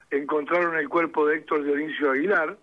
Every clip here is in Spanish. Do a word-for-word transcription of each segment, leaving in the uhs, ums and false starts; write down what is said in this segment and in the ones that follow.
encontraron el cuerpo de Héctor Dionisio Aguilar.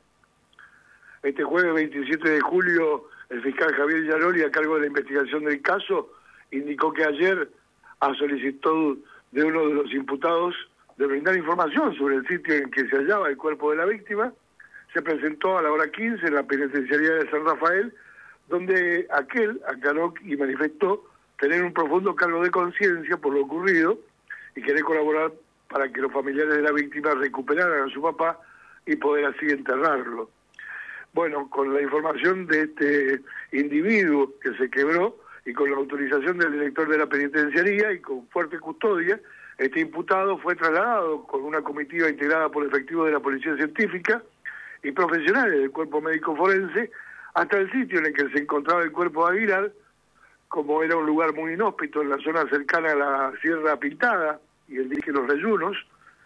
Este jueves veintisiete de julio, el fiscal Javier Yaroli, a cargo de la investigación del caso, indicó que ayer, a solicitud de uno de los imputados de brindar información sobre el sitio en que se hallaba el cuerpo de la víctima, se presentó a la hora quince en la penitenciaría de San Rafael, donde aquel aclaró y manifestó tener un profundo cargo de conciencia por lo ocurrido y querer colaborar para que los familiares de la víctima recuperaran a su papá y poder así enterrarlo. Bueno, con la información de este individuo que se quebró y con la autorización del director de la penitenciaría y con fuerte custodia, este imputado fue trasladado con una comitiva integrada por efectivos de la Policía Científica y profesionales del Cuerpo Médico Forense hasta el sitio en el que se encontraba el cuerpo de Aguilar. Como era un lugar muy inhóspito en la zona cercana a la Sierra Pintada y el dique Los Reyunos,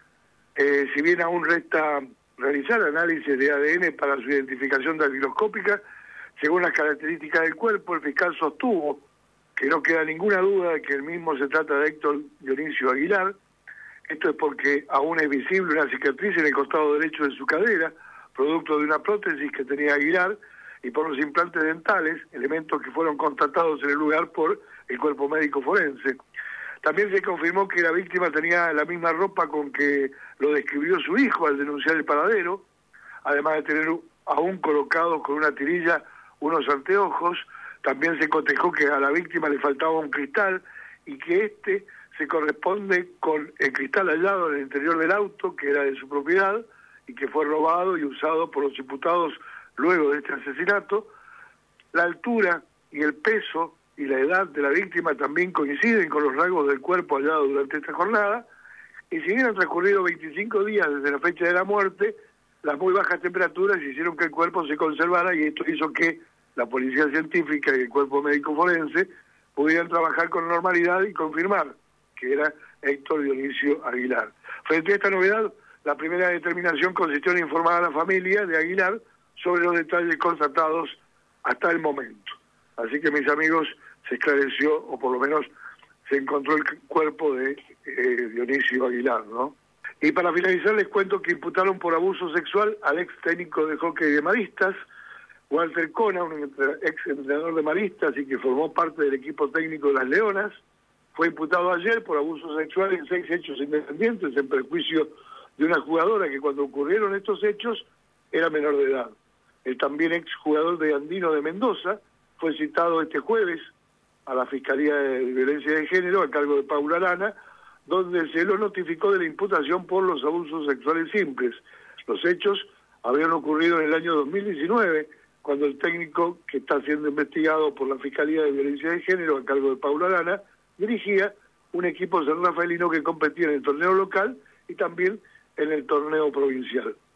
eh, si bien aún resta realizar análisis de A D N para su identificación dactiloscópica, según las características del cuerpo, el fiscal sostuvo que no queda ninguna duda de que el mismo se trata de Héctor Dionisio Aguilar. Esto es porque aún es visible una cicatriz en el costado derecho de su cadera, producto de una prótesis que tenía Aguilar, y por los implantes dentales, elementos que fueron constatados en el lugar por el Cuerpo Médico Forense. También se confirmó que la víctima tenía la misma ropa con que lo describió su hijo al denunciar el paradero, además de tener aún colocados con una tirilla unos anteojos. También se cotejó que a la víctima le faltaba un cristal y que este se corresponde con el cristal hallado en el interior del auto, que era de su propiedad y que fue robado y usado por los imputados luego de este asesinato. La altura y el peso y la edad de la víctima también coinciden con los rasgos del cuerpo hallado durante esta jornada, y si bien han transcurrido veinticinco días desde la fecha de la muerte, las muy bajas temperaturas hicieron que el cuerpo se conservara, y esto hizo que la Policía Científica y el Cuerpo Médico Forense pudieran trabajar con normalidad y confirmar que era Héctor Dionisio Aguilar. Frente a esta novedad, la primera determinación consistió en informar a la familia de Aguilar sobre los detalles constatados hasta el momento. Así que, mis amigos, se esclareció, o por lo menos se encontró el cuerpo de eh, Dionisio Aguilar, ¿no? Y para finalizar les cuento que imputaron por abuso sexual al ex técnico de hockey de Maristas, Walter Cona, un ex entrenador de Maristas y que formó parte del equipo técnico de las Leonas. Fue imputado ayer por abuso sexual en seis hechos independientes en perjuicio de una jugadora que cuando ocurrieron estos hechos era menor de edad. El también ex jugador de Andino de Mendoza fue citado este jueves a la Fiscalía de Violencia de Género a cargo de Paula Arana, donde se lo notificó de la imputación por los abusos sexuales simples. Los hechos habían ocurrido en el año dos mil diecinueve, cuando el técnico que está siendo investigado por la Fiscalía de Violencia de Género a cargo de Paula Arana dirigía un equipo sanrafaelino que competía en el torneo local y también en el torneo provincial.